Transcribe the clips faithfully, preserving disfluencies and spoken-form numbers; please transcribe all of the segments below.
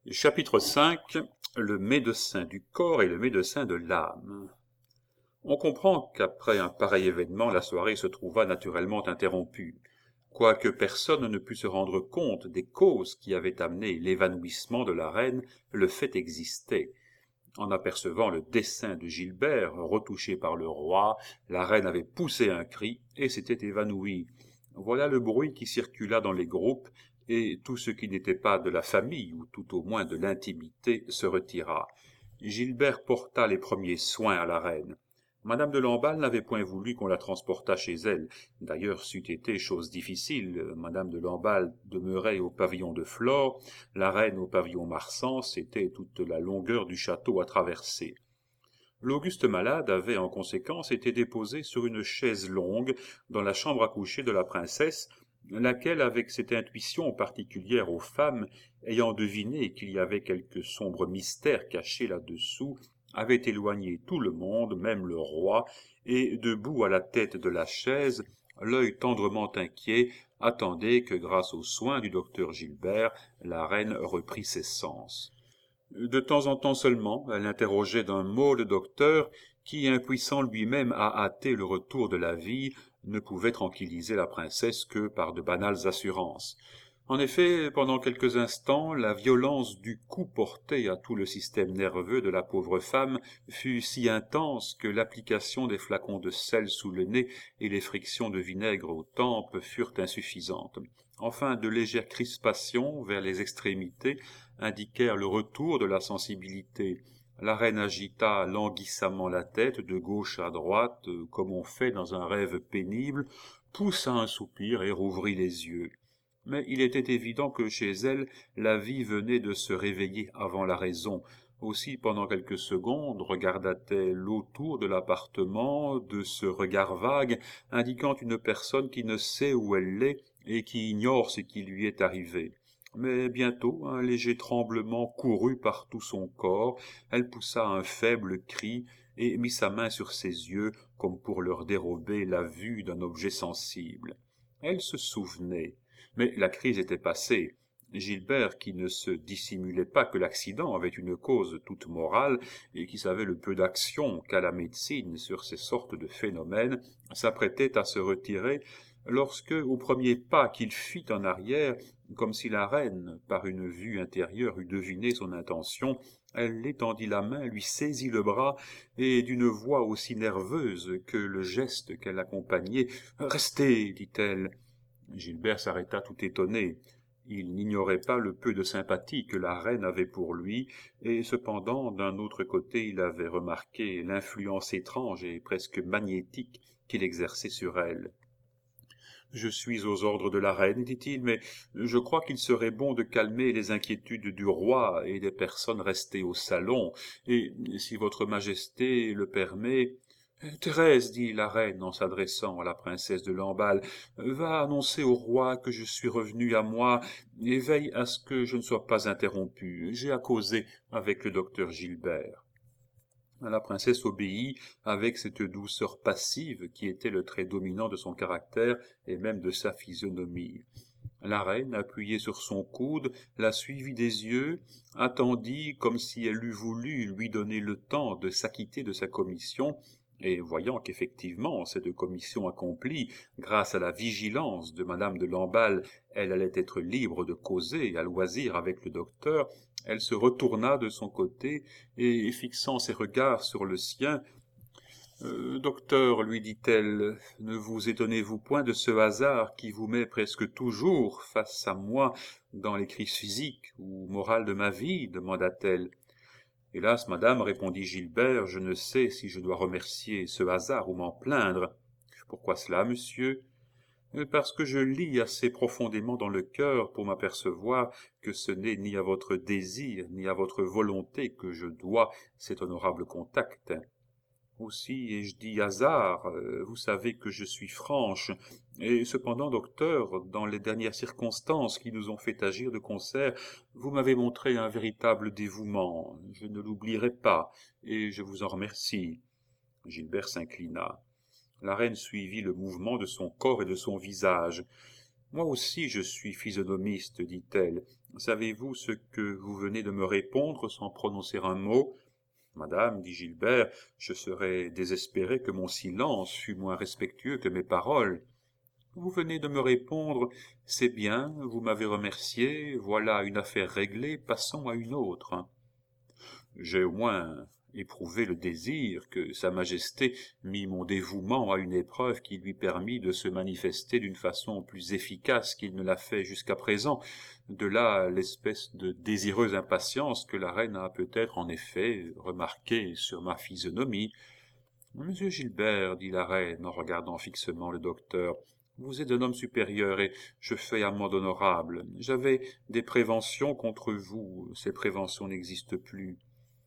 Chapitre cinq. Le médecin du corps et le médecin de l'âme. On comprend qu'après un pareil événement, la soirée se trouva naturellement interrompue. Quoique personne ne pût se rendre compte des causes qui avaient amené l'évanouissement de la reine, le fait existait. En apercevant le dessin de Gilbert, retouché par le roi, la reine avait poussé un cri et s'était évanouie. Voilà le bruit qui circula dans les groupes, et tout ce qui n'était pas de la famille, ou tout au moins de l'intimité, se retira. Gilbert porta les premiers soins à la reine. Madame de Lamballe n'avait point voulu qu'on la transportât chez elle. D'ailleurs, c'eût été chose difficile. Madame de Lamballe demeurait au pavillon de Flore, la reine au pavillon Marsan, c'était toute la longueur du château à traverser. L'auguste malade avait en conséquence été déposé sur une chaise longue dans la chambre à coucher de la princesse, laquelle, avec cette intuition particulière aux femmes, ayant deviné qu'il y avait quelque sombre mystère caché là-dessous, avait éloigné tout le monde, même le roi, et, debout à la tête de la chaise, l'œil tendrement inquiet, attendait que, grâce aux soins du docteur Gilbert, la reine reprît ses sens. De temps en temps seulement, elle interrogeait d'un mot le docteur, qui, impuissant lui-même à hâter le retour de la vie, ne pouvait tranquilliser la princesse que par de banales assurances. En effet, pendant quelques instants, la violence du coup porté à tout le système nerveux de la pauvre femme fut si intense que l'application des flacons de sel sous le nez et les frictions de vinaigre aux tempes furent insuffisantes. Enfin, de légères crispations vers les extrémités indiquèrent le retour de la sensibilité. La reine agita languissamment la tête de gauche à droite, comme on fait dans un rêve pénible, poussa un soupir et rouvrit les yeux. Mais il était évident que chez elle, la vie venait de se réveiller avant la raison. Aussi, pendant quelques secondes, regarda-t-elle autour de l'appartement de ce regard vague, indiquant une personne qui ne sait où elle est et qui ignore ce qui lui est arrivé. Mais bientôt, un léger tremblement courut par tout son corps, elle poussa un faible cri et mit sa main sur ses yeux, comme pour leur dérober la vue d'un objet sensible. Elle se souvenait. Mais la crise était passée. Gilbert, qui ne se dissimulait pas que l'accident avait une cause toute morale et qui savait le peu d'action qu'a la médecine sur ces sortes de phénomènes, s'apprêtait à se retirer lorsque, au premier pas qu'il fit en arrière, comme si la reine, par une vue intérieure, eût deviné son intention, elle l'étendit la main, lui saisit le bras, et d'une voix aussi nerveuse que le geste qu'elle accompagnait, « Restez, dit-elle. » Gilbert s'arrêta tout étonné. Il n'ignorait pas le peu de sympathie que la reine avait pour lui, et cependant, d'un autre côté, il avait remarqué l'influence étrange et presque magnétique qu'il exerçait sur elle. « Je suis aux ordres de la reine, dit-il, mais je crois qu'il serait bon de calmer les inquiétudes du roi et des personnes restées au salon, et, si votre majesté le permet... » « Thérèse, dit la reine en s'adressant à la princesse de Lamballe, va annoncer au roi que je suis revenue à moi et veille à ce que je ne sois pas interrompue. J'ai à causer avec le docteur Gilbert. » La princesse obéit avec cette douceur passive qui était le trait dominant de son caractère et même de sa physionomie. La reine, appuyée sur son coude, la suivit des yeux, attendit comme si elle eût voulu lui donner le temps de s'acquitter de sa commission, et voyant qu'effectivement, cette commission accomplie, grâce à la vigilance de madame de Lamballe, elle allait être libre de causer à loisir avec le docteur, elle se retourna de son côté, et fixant ses regards sur le sien, euh, « Docteur, lui dit-elle, ne vous étonnez-vous point de ce hasard qui vous met presque toujours face à moi dans les crises physiques ou morales de ma vie ?» demanda-t-elle. « Hélas, madame, répondit Gilbert, je ne sais si je dois remercier ce hasard ou m'en plaindre. »« Pourquoi cela, monsieur ?»« Parce que je lis assez profondément dans le cœur pour m'apercevoir que ce n'est ni à votre désir ni à votre volonté que je dois cet honorable contact. » Aussi ai-je dit hasard, vous savez que je suis franche, et cependant, docteur, dans les dernières circonstances qui nous ont fait agir de concert, vous m'avez montré un véritable dévouement, je ne l'oublierai pas, et je vous en remercie. Gilbert s'inclina. La reine suivit le mouvement de son corps et de son visage. « Moi aussi je suis physionomiste, dit-elle. Savez-vous ce que vous venez de me répondre sans prononcer un mot? Madame, dit Gilbert, je serais désespéré que mon silence fût moins respectueux que mes paroles. Vous venez de me répondre, c'est bien, vous m'avez remercié, voilà une affaire réglée, passons à une autre. J'ai au moins éprouvé le désir que Sa Majesté mit mon dévouement à une épreuve qui lui permit de se manifester d'une façon plus efficace qu'il ne l'a fait jusqu'à présent. De là l'espèce de désireuse impatience que la reine a peut-être en effet remarquée sur ma physionomie. « Monsieur Gilbert, dit la reine en regardant fixement le docteur, vous êtes un homme supérieur et je fais amende honorable. J'avais des préventions contre vous, ces préventions n'existent plus.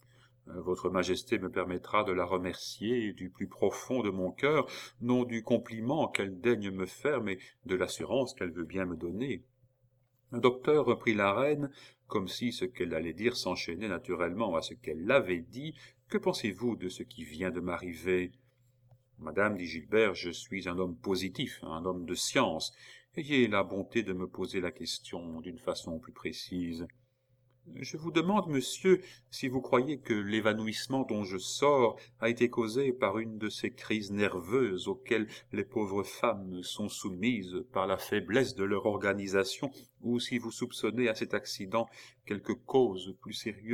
Votre Majesté me permettra de la remercier du plus profond de mon cœur, non du compliment qu'elle daigne me faire, mais de l'assurance qu'elle veut bien me donner. » Le docteur reprit la reine, comme si ce qu'elle allait dire s'enchaînait naturellement à ce qu'elle avait dit. « Que pensez-vous de ce qui vient de m'arriver ?»« Madame, dit Gilbert, je suis un homme positif, un homme de science. Ayez la bonté de me poser la question d'une façon plus précise. » « Je vous demande, monsieur, si vous croyez que l'évanouissement dont je sors a été causé par une de ces crises nerveuses auxquelles les pauvres femmes sont soumises par la faiblesse de leur organisation, ou si vous soupçonnez à cet accident quelque cause plus sérieuse. »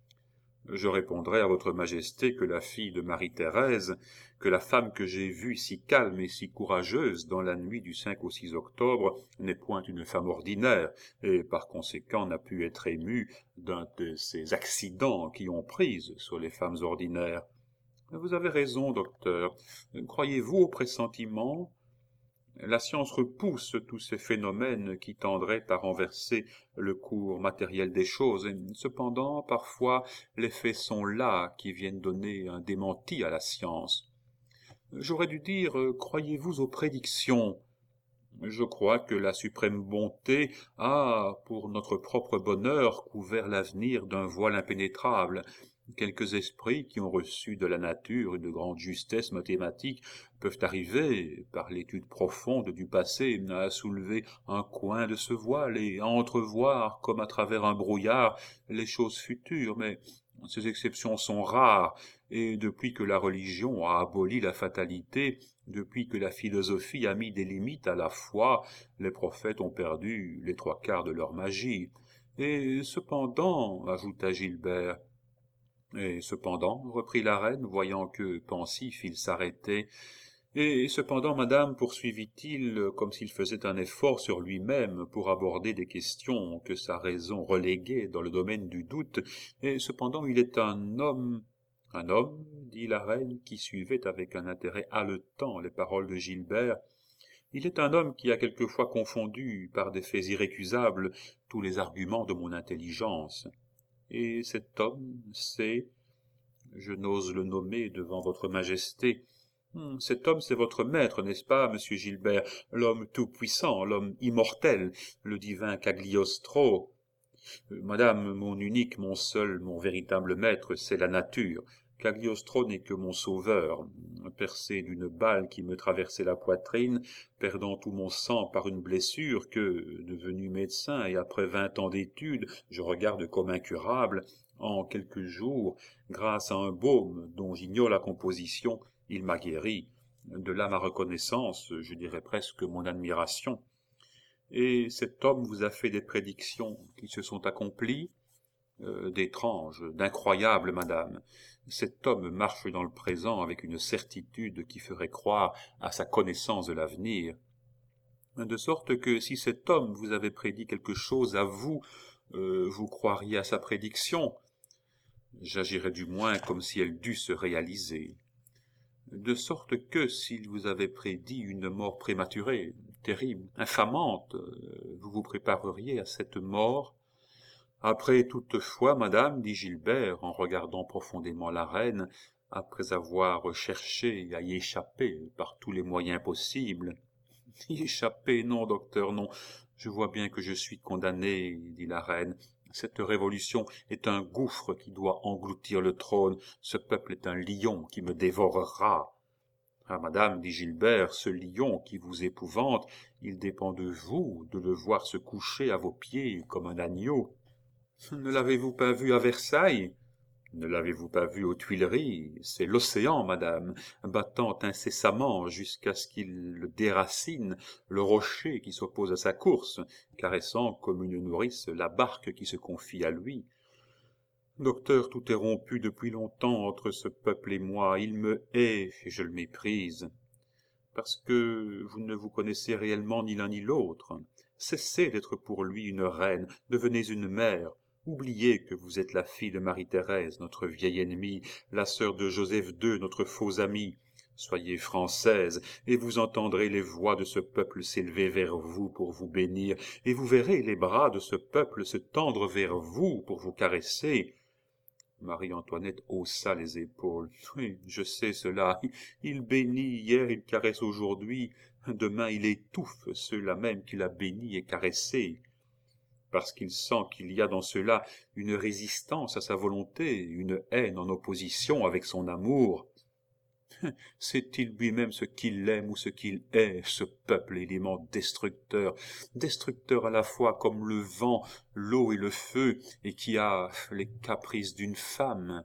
Je répondrai à votre Majesté que la fille de Marie-Thérèse, que la femme que j'ai vue si calme et si courageuse dans la nuit du cinq au six octobre, n'est point une femme ordinaire, et par conséquent n'a pu être émue d'un de ces accidents qui ont prise sur les femmes ordinaires. Vous avez raison, docteur. Croyez-vous au pressentiment ? La science repousse tous ces phénomènes qui tendraient à renverser le cours matériel des choses. Cependant, parfois, les faits sont là qui viennent donner un démenti à la science. J'aurais dû dire, croyez-vous aux prédictions ? Je crois que la suprême bonté a, pour notre propre bonheur, couvert l'avenir d'un voile impénétrable. Quelques esprits qui ont reçu de la nature une grande justesse mathématique peuvent arriver, par l'étude profonde du passé, à soulever un coin de ce voile et à entrevoir, comme à travers un brouillard, les choses futures, mais ces exceptions sont rares, et depuis que la religion a aboli la fatalité, depuis que la philosophie a mis des limites à la foi, les prophètes ont perdu les trois quarts de leur magie. Et cependant, ajouta Gilbert, et cependant, reprit la reine, voyant que, pensif, il s'arrêtait, et cependant, madame, poursuivit-il, comme s'il faisait un effort sur lui-même pour aborder des questions que sa raison reléguait dans le domaine du doute, et cependant il est un homme... Un homme, dit la reine, qui suivait avec un intérêt haletant les paroles de Gilbert, il est un homme qui a quelquefois confondu, par des faits irrécusables, tous les arguments de mon intelligence. Et cet homme, c'est, je n'ose le nommer devant votre Majesté, hum, cet homme, c'est votre maître, n'est-ce pas, monsieur Gilbert, l'homme tout-puissant, l'homme immortel, le divin Cagliostro. Euh, Madame, mon unique, mon seul, mon véritable maître, c'est la nature. Cagliostro n'est que mon sauveur. Percé d'une balle qui me traversait la poitrine, perdant tout mon sang par une blessure que, devenu médecin et après vingt ans d'études, je regarde comme incurable, en quelques jours, grâce à un baume dont j'ignore la composition, il m'a guéri. De là ma reconnaissance, je dirais presque mon admiration. Et cet homme vous a fait des prédictions qui se sont accomplies, euh, d'étranges, d'incroyables, madame. Cet homme marche dans le présent avec une certitude qui ferait croire à sa connaissance de l'avenir. De sorte que si cet homme vous avait prédit quelque chose à vous, euh, vous croiriez à sa prédiction. J'agirais du moins comme si elle dût se réaliser. De sorte que, s'il vous avait prédit une mort prématurée, terrible, infamante, vous vous prépareriez à cette mort. Après toutefois, madame, dit Gilbert, en regardant profondément la reine, après avoir cherché à y échapper par tous les moyens possibles. Y échapper, non, docteur, non. Je vois bien que je suis condamné, dit la reine. Cette révolution est un gouffre qui doit engloutir le trône. Ce peuple est un lion qui me dévorera. Ah, madame, dit Gilbert, ce lion qui vous épouvante, il dépend de vous de le voir se coucher à vos pieds comme un agneau. Ne l'avez-vous pas vu à Versailles? Ne l'avez-vous pas vu aux Tuileries? C'est l'océan, madame, battant incessamment jusqu'à ce qu'il le déracine, le rocher qui s'oppose à sa course, caressant comme une nourrice la barque qui se confie à lui. Docteur, tout est rompu depuis longtemps entre ce peuple et moi. Il me hait et je le méprise. Parce que vous ne vous connaissez réellement ni l'un ni l'autre. Cessez d'être pour lui une reine, devenez une mère. Oubliez que vous êtes la fille de Marie-Thérèse, notre vieille ennemie, la sœur de Joseph deux, notre faux ami. Soyez française, et vous entendrez les voix de ce peuple s'élever vers vous pour vous bénir, et vous verrez les bras de ce peuple se tendre vers vous pour vous caresser. Marie-Antoinette haussa les épaules. « Oui, je sais cela. Il bénit, hier il caresse aujourd'hui. Demain il étouffe ceux-là même qu'il a bénis et caressés. Parce qu'il sent qu'il y a dans cela une résistance à sa volonté, une haine en opposition avec son amour. Sait-il lui-même ce qu'il aime ou ce qu'il est, ce peuple élément destructeur, destructeur à la fois comme le vent, l'eau et le feu, et qui a les caprices d'une femme?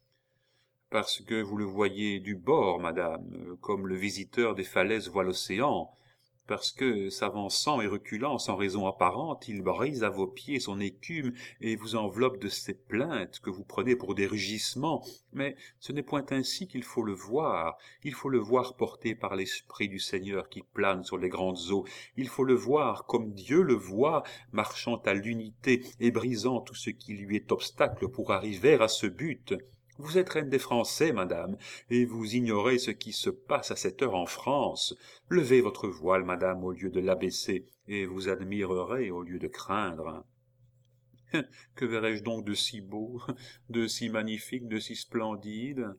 Parce que vous le voyez du bord, madame, comme le visiteur des falaises voit l'océan, parce que, s'avançant et reculant sans raison apparente, il brise à vos pieds son écume et vous enveloppe de ses plaintes que vous prenez pour des rugissements. Mais ce n'est point ainsi qu'il faut le voir. Il faut le voir porté par l'Esprit du Seigneur qui plane sur les grandes eaux. Il faut le voir comme Dieu le voit, marchant à l'unité et brisant tout ce qui lui est obstacle pour arriver à ce but. Vous êtes reine des Français, madame, et vous ignorez ce qui se passe à cette heure en France. Levez votre voile, madame, au lieu de l'abaisser, et vous admirerez au lieu de craindre. Que verrai-je donc de si beau, de si magnifique, de si splendide?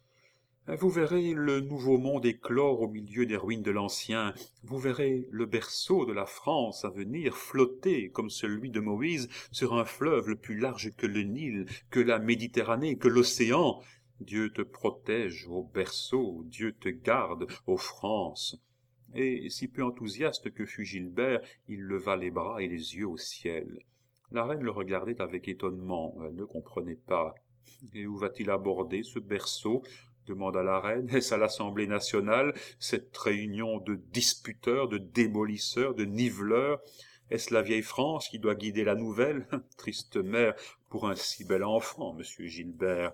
Vous verrez le nouveau monde éclore au milieu des ruines de l'ancien. Vous verrez le berceau de la France à venir flotter comme celui de Moïse sur un fleuve le plus large que le Nil, que la Méditerranée, que l'océan. Dieu te protège, ô berceau, Dieu te garde, ô France. Et si peu enthousiaste que fût Gilbert, il leva les bras et les yeux au ciel. La reine le regardait avec étonnement, elle ne comprenait pas. Et où va-t-il aborder ce berceau? Demanda la reine. Est-ce à l'Assemblée nationale, cette réunion de disputeurs, de démolisseurs, de niveleurs? Est-ce la vieille France qui doit guider la nouvelle? Triste mère pour un si bel enfant, monsieur Gilbert.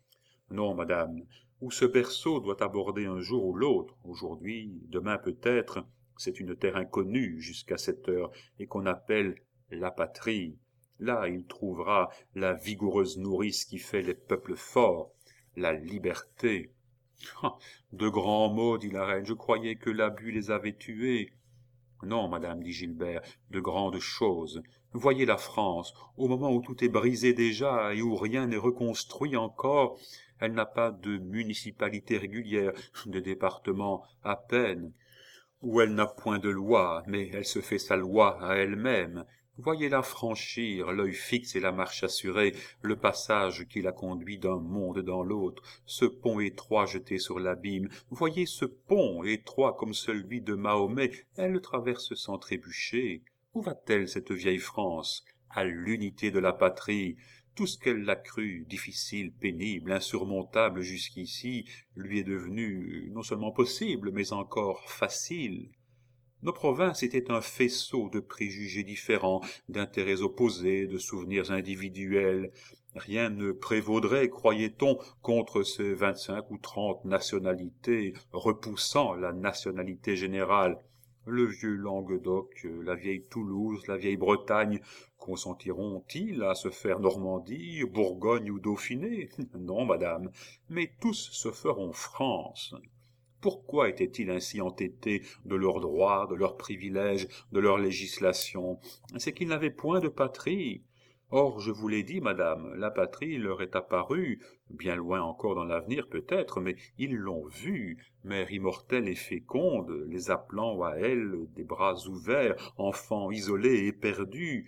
Non, madame, où ce berceau doit aborder un jour ou l'autre, aujourd'hui, demain peut-être, c'est une terre inconnue jusqu'à cette heure, et qu'on appelle la patrie. Là, il trouvera la vigoureuse nourrice qui fait les peuples forts, la liberté. Ah, de grands mots, dit la reine, je croyais que l'abus les avait tués. Non, madame, dit Gilbert, de grandes choses. Voyez la France, au moment où tout est brisé déjà et où rien n'est reconstruit encore, elle n'a pas de municipalité régulière, de département à peine, où elle n'a point de loi, mais elle se fait sa loi à elle-même. Voyez-la franchir, l'œil fixe et la marche assurée, le passage qui la conduit d'un monde dans l'autre, ce pont étroit jeté sur l'abîme. Voyez ce pont, étroit comme celui de Mahomet, elle le traverse sans trébucher. Où va-t-elle, cette vieille France? À l'unité de la patrie. Tout ce qu'elle l'a cru difficile, pénible, insurmontable jusqu'ici, lui est devenu non seulement possible, mais encore facile. Nos provinces étaient un faisceau de préjugés différents, d'intérêts opposés, de souvenirs individuels. Rien ne prévaudrait, croyait-on, contre ces vingt-cinq ou trente nationalités, repoussant la nationalité générale. Le vieux Languedoc, la vieille Toulouse, la vieille Bretagne, consentiront-ils à se faire Normandie, Bourgogne ou Dauphiné? Non, madame, mais tous se feront France. Pourquoi étaient-ils ainsi entêtés de leurs droits, de leurs privilèges, de leur législation? C'est qu'ils n'avaient point de patrie. Or, je vous l'ai dit, madame, la patrie leur est apparue, bien loin encore dans l'avenir peut-être, mais ils l'ont vue, mère immortelle et féconde, les appelant à elle des bras ouverts, enfants isolés et perdus.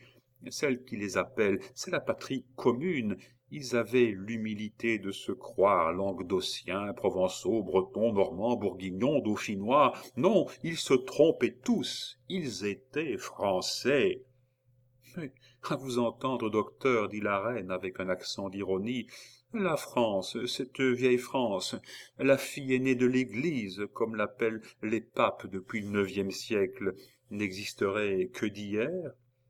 celle qui les appelle, c'est la patrie commune. Ils avaient l'humilité de se croire languedociens, provençaux, bretons, normands, bourguignons, dauphinois. Non, ils se trompaient tous, ils étaient français. Mais, à vous entendre, docteur, dit la reine avec un accent d'ironie, la France, cette vieille France, la fille aînée de l'Église, comme l'appellent les papes depuis le neuvième siècle, n'existerait que d'hier?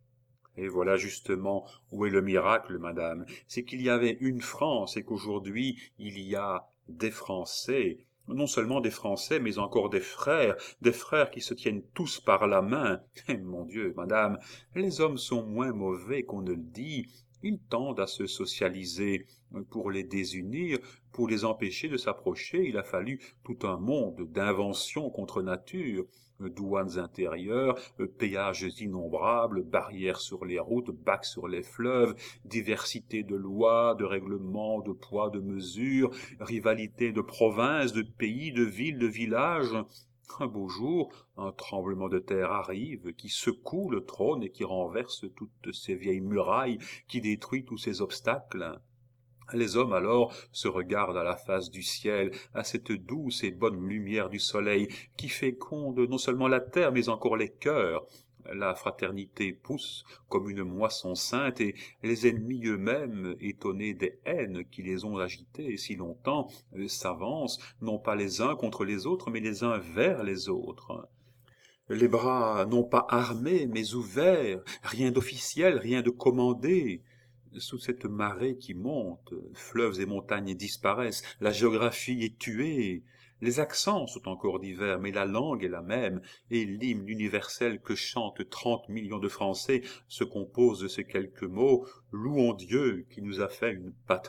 Et voilà justement où est le miracle, madame, c'est qu'il y avait une France et qu'aujourd'hui il y a des Français, non seulement des Français, mais encore des frères, des frères qui se tiennent tous par la main. Eh, mon Dieu, madame, les hommes sont moins mauvais qu'on ne le dit, ils tendent à se socialiser. Pour les désunir, pour les empêcher de s'approcher, il a fallu tout un monde d'inventions contre nature. Douanes intérieures, péages innombrables, barrières sur les routes, bacs sur les fleuves, diversité de lois, de règlements, de poids, de mesures, rivalité de provinces, de pays, de villes, de villages. Un beau jour, un tremblement de terre arrive, qui secoue le trône et qui renverse toutes ces vieilles murailles, qui détruit tous ces obstacles. Les hommes alors se regardent à la face du ciel, à cette douce et bonne lumière du soleil, qui féconde non seulement la terre, mais encore les cœurs. La fraternité pousse comme une moisson sainte, et les ennemis eux-mêmes, étonnés des haines qui les ont agités si longtemps, s'avancent, non pas les uns contre les autres, mais les uns vers les autres. Les bras non pas armés, mais ouverts, rien d'officiel, rien de commandé. Sous cette marée qui monte, fleuves et montagnes disparaissent, la géographie est tuée, les accents sont encore divers, mais la langue est la même, et l'hymne universel que chantent trente millions de Français se compose de ces quelques mots « Louons Dieu qui nous a fait une patrie ».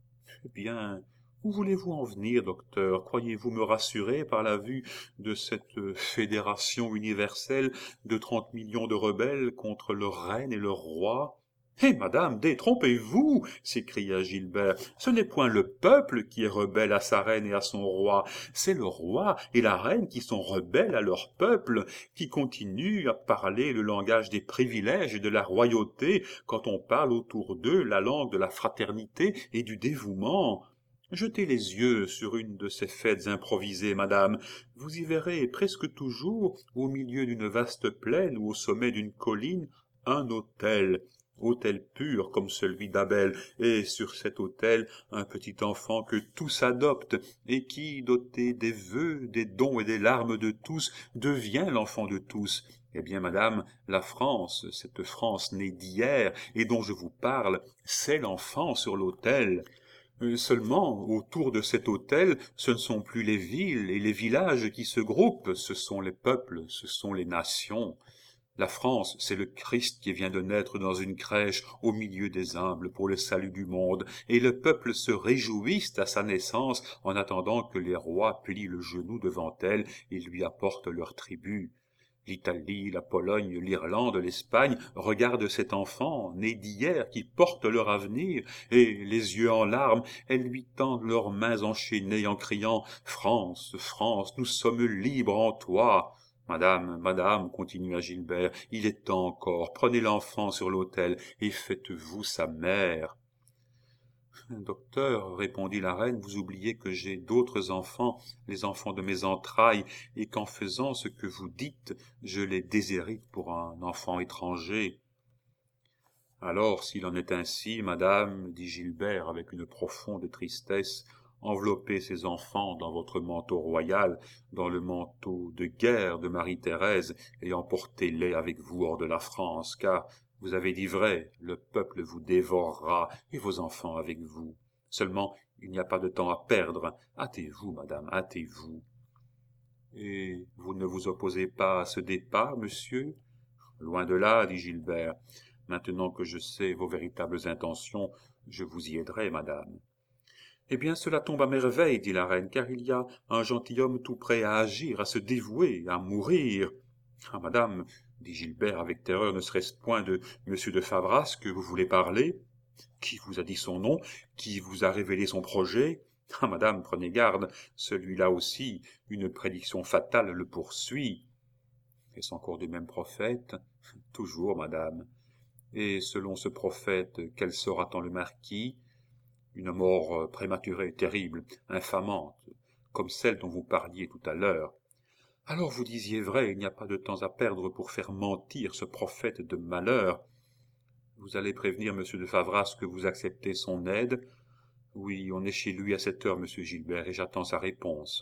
Eh bien, où voulez-vous en venir, docteur? Croyez-vous me rassurer par la vue de cette fédération universelle de trente millions de rebelles contre leur reine et leur roi? Eh, madame, détrompez-vous, s'écria Gilbert. Ce n'est point le peuple qui est rebelle à sa reine et à son roi, c'est le roi et la reine qui sont rebelles à leur peuple, qui continuent à parler le langage des privilèges et de la royauté quand on parle autour d'eux la langue de la fraternité et du dévouement. Jetez les yeux sur une de ces fêtes improvisées, madame. Vous y verrez presque toujours, au milieu d'une vaste plaine ou au sommet d'une colline, un autel. Autel pur comme celui d'Abel, et sur cet autel un petit enfant que tous adoptent, et qui, doté des vœux, des dons et des larmes de tous, devient l'enfant de tous. Eh bien, madame, la France, cette France née d'hier, et dont je vous parle, c'est l'enfant sur l'autel. Euh, Seulement, autour de cet autel, ce ne sont plus les villes et les villages qui se groupent, ce sont les peuples, ce sont les nations. La France, c'est le Christ qui vient de naître dans une crèche au milieu des humbles pour le salut du monde, et le peuple se réjouisse à sa naissance en attendant que les rois plient le genou devant elle et lui apportent leur tribut. L'Italie, la Pologne, l'Irlande, l'Espagne regardent cet enfant, né d'hier, qui porte leur avenir, et, les yeux en larmes, elles lui tendent leurs mains enchaînées en criant « France, France, nous sommes libres en toi !» Madame, madame, continua Gilbert, il est temps encore, prenez l'enfant sur l'autel et faites-vous sa mère. Docteur, répondit la reine, vous oubliez que j'ai d'autres enfants, les enfants de mes entrailles, et qu'en faisant ce que vous dites, je les déshérite pour un enfant étranger. Alors, s'il en est ainsi, madame, dit Gilbert avec une profonde tristesse, enveloppez ces enfants dans votre manteau royal, dans le manteau de guerre de Marie-Thérèse, et emportez-les avec vous hors de la France, car, vous avez dit vrai, le peuple vous dévorera, et vos enfants avec vous. Seulement, il n'y a pas de temps à perdre. Hâtez-vous, madame, hâtez-vous. Et vous ne vous opposez pas à ce départ, monsieur? Loin de là, dit Gilbert. Maintenant que je sais vos véritables intentions, je vous y aiderai, madame. Eh bien, cela tombe à merveille, dit la reine, car il y a un gentilhomme tout prêt à agir, à se dévouer, à mourir. Ah, madame, dit Gilbert avec terreur, ne serait-ce point de monsieur de Favras que vous voulez parler? Qui vous a dit son nom? Qui vous a révélé son projet? Ah, madame, prenez garde, celui-là aussi, une prédiction fatale le poursuit. Est-ce encore du même prophète? Toujours, madame. Et selon ce prophète, quel sera-t-on le marquis? Une mort prématurée, terrible, infamante, comme celle dont vous parliez tout à l'heure. Alors vous disiez vrai, il n'y a pas de temps à perdre pour faire mentir ce prophète de malheur. Vous allez prévenir monsieur de Favras que vous acceptez son aide? Oui, on est chez lui à cette heure, monsieur Gilbert, et j'attends sa réponse.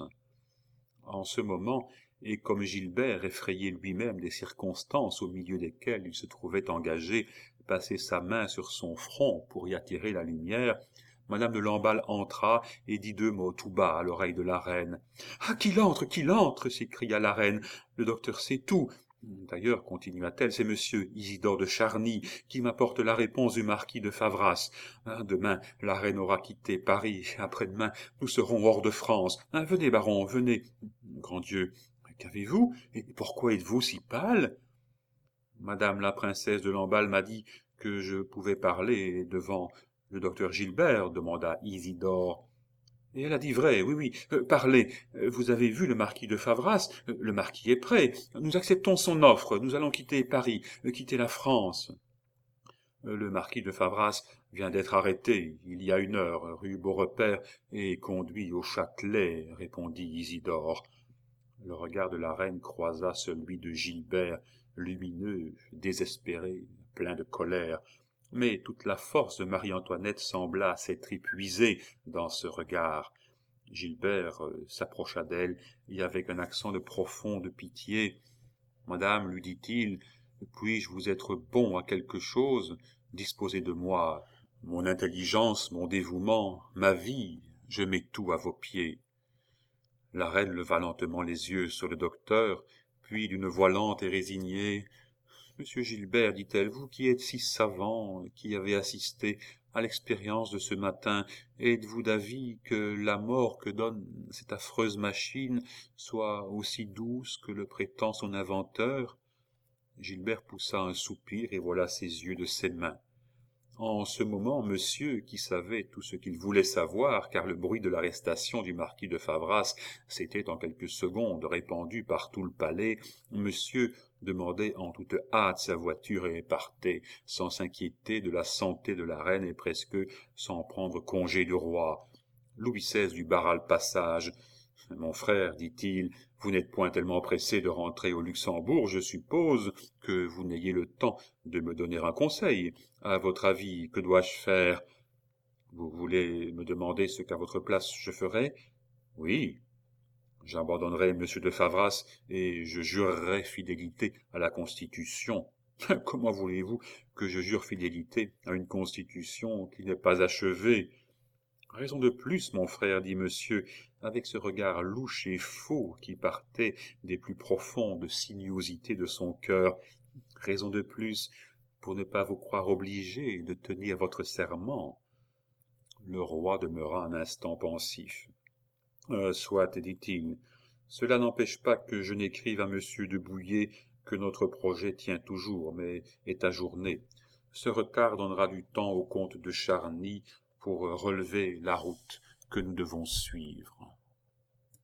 En ce moment, et comme Gilbert, effrayé lui-même des circonstances au milieu desquelles il se trouvait engagé, passait sa main sur son front pour y attirer la lumière, madame de Lamballe entra et dit deux mots tout bas à l'oreille de la reine. « Ah, qu'il entre, qu'il entre !» s'écria la reine. « Le docteur sait tout. D'ailleurs, continua-t-elle, c'est monsieur Isidore de Charny qui m'apporte la réponse du marquis de Favras. Ah, demain, la reine aura quitté Paris. Après-demain, nous serons hors de France. Ah, venez, baron, venez. Grand Dieu, qu'avez-vous? Et pourquoi êtes-vous si pâle? Madame la princesse de Lamballe m'a dit que je pouvais parler devant le docteur Gilbert, demanda Isidore. Et elle a dit vrai, oui, oui, euh, parlez. Vous avez vu le marquis de Favras? Le marquis est prêt. Nous acceptons son offre. Nous allons quitter Paris, quitter la France. Le marquis de Favras vient d'être arrêté, il y a une heure, rue Beaurepaire, et conduit au Châtelet, répondit Isidore. Le regard de la reine croisa celui de Gilbert, lumineux, désespéré, plein de colère. Mais toute la force de Marie-Antoinette sembla s'être épuisée dans ce regard. Gilbert euh, s'approcha d'elle, et avec un accent de profonde pitié. « Madame, lui dit-il, puis-je vous être bon à quelque chose? Disposez de moi, mon intelligence, mon dévouement, ma vie, je mets tout à vos pieds. » La reine leva lentement les yeux sur le docteur, puis d'une voix lente et résignée, « Monsieur Gilbert, dit-elle, vous qui êtes si savant, qui avez assisté à l'expérience de ce matin, êtes-vous d'avis que la mort que donne cette affreuse machine soit aussi douce que le prétend son inventeur? » Gilbert poussa un soupir et voila ses yeux de ses mains. En ce moment, monsieur, qui savait tout ce qu'il voulait savoir, car le bruit de l'arrestation du marquis de Favras s'était en quelques secondes répandu par tout le palais, monsieur demandait en toute hâte sa voiture et partait, sans s'inquiéter de la santé de la reine et presque sans prendre congé du roi. Louis seize lui barra le passage. « Mon frère, dit-il, vous n'êtes point tellement pressé de rentrer au Luxembourg, je suppose, que vous n'ayez le temps de me donner un conseil. À votre avis, que dois-je faire? Vous voulez me demander ce qu'à votre place je ferais? Oui. J'abandonnerai monsieur de Favras et je jurerai fidélité à la Constitution. Comment voulez-vous que je jure fidélité à une Constitution qui n'est pas achevée? Raison de plus, mon frère, dit monsieur, avec ce regard louche et faux qui partait des plus profondes sinuosités de son cœur. Raison de plus pour ne pas vous croire obligé de tenir votre serment. Le roi demeura un instant pensif. Euh, soit, dit-il, cela n'empêche pas que je n'écrive à monsieur de Bouillé que notre projet tient toujours, mais est ajourné. Ce retard donnera du temps au comte de Charny pour relever la route que nous devons suivre.